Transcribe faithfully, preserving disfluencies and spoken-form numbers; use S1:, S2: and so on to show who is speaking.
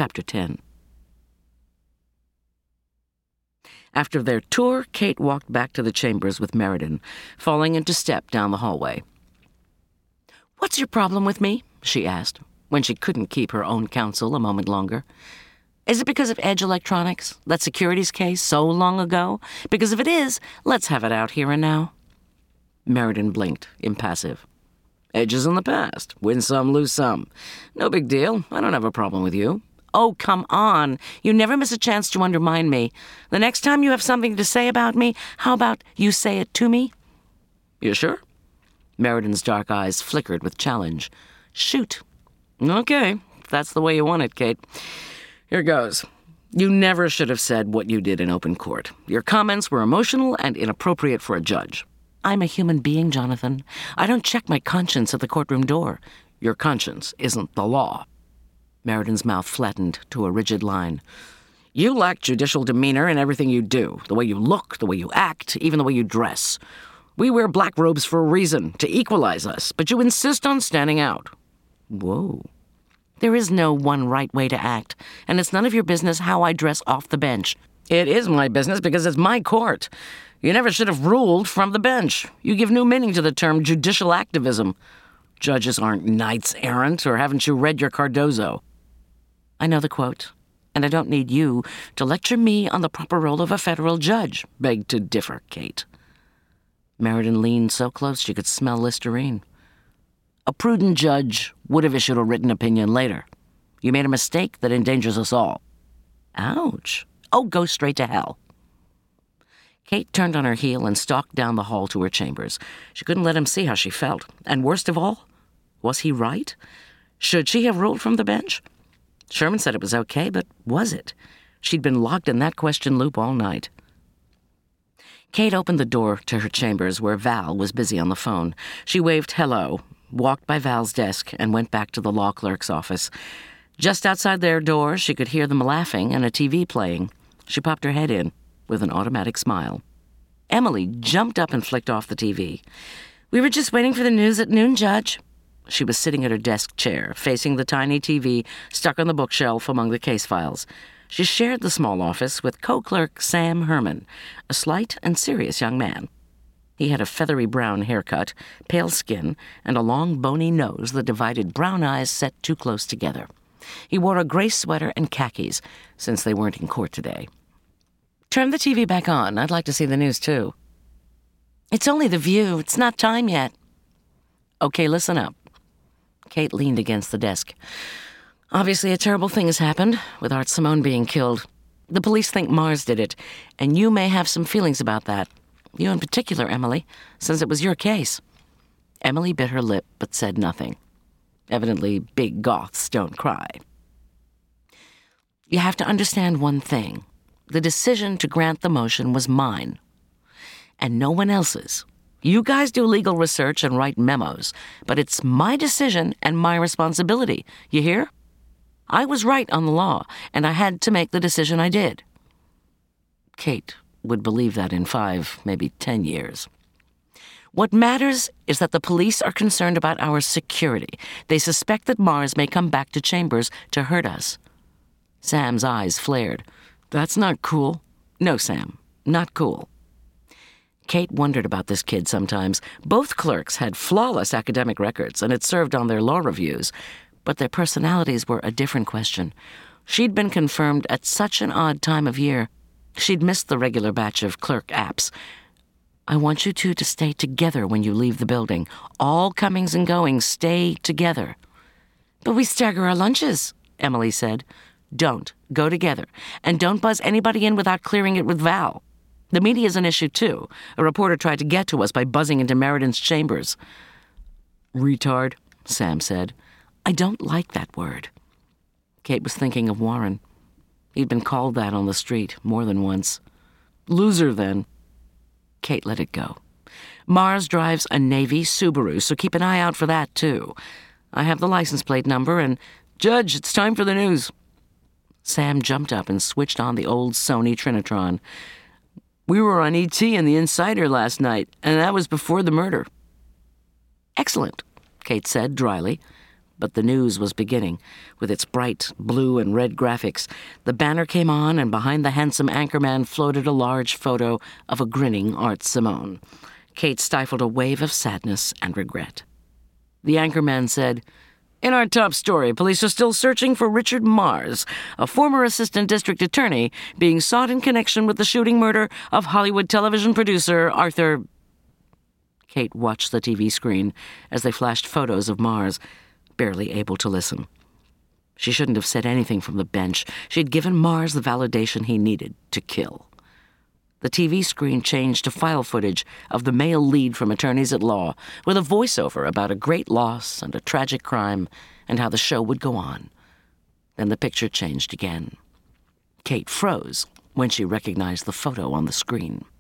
S1: Chapter ten. After their tour, Kate walked back to the chambers with Meriden, falling into step down the hallway. "What's your problem with me?" she asked, when she couldn't keep her own counsel a moment longer. "Is it because of Edge Electronics, that securities case so long ago? Because if it is, let's have it out here and now." Meriden blinked, impassive. "Edge is in the past. Win some, lose some. No big deal. I don't have a problem with you." "Oh, come on. You never miss a chance to undermine me. The next time you have something to say about me, how about you say it to me?" "You sure?" Meriden's dark eyes flickered with challenge. "Shoot." "Okay, if that's the way you want it, Kate. Here goes. You never should have said what you did in open court. Your comments were emotional and inappropriate for a judge." "I'm a human being, Jonathan. I don't check my conscience at the courtroom door." "Your conscience isn't the law." Meriden's mouth flattened to a rigid line. "You lack judicial demeanor in everything you do, the way you look, the way you act, even the way you dress. We wear black robes for a reason, to equalize us, but you insist on standing out." "Whoa. There is no one right way to act, and it's none of your business how I dress off the bench." "It is my business because it's my court. You never should have ruled from the bench. You give new meaning to the term judicial activism. Judges aren't knights errant, or haven't you read your Cardozo?" "I know the quote, and I don't need you to lecture me on the proper role of a federal judge." "Beg to differ, Kate." Meriden leaned so close she could smell Listerine. "A prudent judge would have issued a written opinion later. You made a mistake that endangers us all." "Ouch. Oh, go straight to hell." Kate turned on her heel and stalked down the hall to her chambers. She couldn't let him see how she felt. And worst of all, was he right? Should she have ruled from the bench? Sherman said it was okay, but was it? She'd been locked in that question loop all night. Kate opened the door to her chambers where Val was busy on the phone. She waved hello, walked by Val's desk, and went back to the law clerk's office. Just outside their door, she could hear them laughing and a T V playing. She popped her head in with an automatic smile. Emily jumped up and flicked off the T V. "We were just waiting for the news at noon, Judge." She was sitting at her desk chair, facing the tiny T V stuck on the bookshelf among the case files. She shared the small office with co-clerk Sam Herman, a slight and serious young man. He had a feathery brown haircut, pale skin, and a long bony nose that divided brown eyes set too close together. He wore a gray sweater and khakis, since they weren't in court today. "Turn the T V back on. I'd like to see the news, too." "It's only The View. It's not time yet." "Okay, listen up." Kate leaned against the desk. "Obviously, a terrible thing has happened, with Art Simone being killed. The police think Mars did it, and you may have some feelings about that. You in particular, Emily, since it was your case." Emily bit her lip, but said nothing. Evidently, big goths don't cry. "You have to understand one thing. The decision to grant the motion was mine, and no one else's. You guys do legal research and write memos, but it's my decision and my responsibility. You hear? I was right on the law, and I had to make the decision I did." Kate would believe that in five, maybe ten years. "What matters is that the police are concerned about our security. They suspect that Mars may come back to Chambers to hurt us." Sam's eyes flared. "That's not cool." "No, Sam, not cool." Kate wondered about this kid sometimes. Both clerks had flawless academic records and had served on their law reviews, but their personalities were a different question. She'd been confirmed at such an odd time of year. She'd missed the regular batch of clerk apps. "I want you two to stay together when you leave the building. All comings and goings, stay together." "But we stagger our lunches," Emily said. "Don't. Go together. And don't buzz anybody in without clearing it with Val. The media is an issue, too. A reporter tried to get to us by buzzing into Meriden's chambers." "Retard," Sam said. "I don't like that word." Kate was thinking of Warren. He'd been called that on the street more than once. "Loser, then." Kate let it go. "Mars drives a Navy Subaru, so keep an eye out for that, too. I have the license plate number, and, Judge, it's time for the news." Sam jumped up and switched on the old Sony Trinitron. "We were on E T and the Insider last night, and that was before the murder." "Excellent," Kate said dryly. But the news was beginning. With its bright blue and red graphics, the banner came on, and behind the handsome anchorman floated a large photo of a grinning Art Simone. Kate stifled a wave of sadness and regret. The anchorman said, "In our top story, police are still searching for Richard Mars, a former assistant district attorney being sought in connection with the shooting murder of Hollywood television producer Arthur..." Kate watched the T V screen as they flashed photos of Mars, barely able to listen. She shouldn't have said anything from the bench. She'd given Mars the validation he needed to kill. The T V screen changed to file footage of the male lead from Attorneys at Law, with a voiceover about a great loss and a tragic crime and how the show would go on. Then the picture changed again. Kate froze when she recognized the photo on the screen.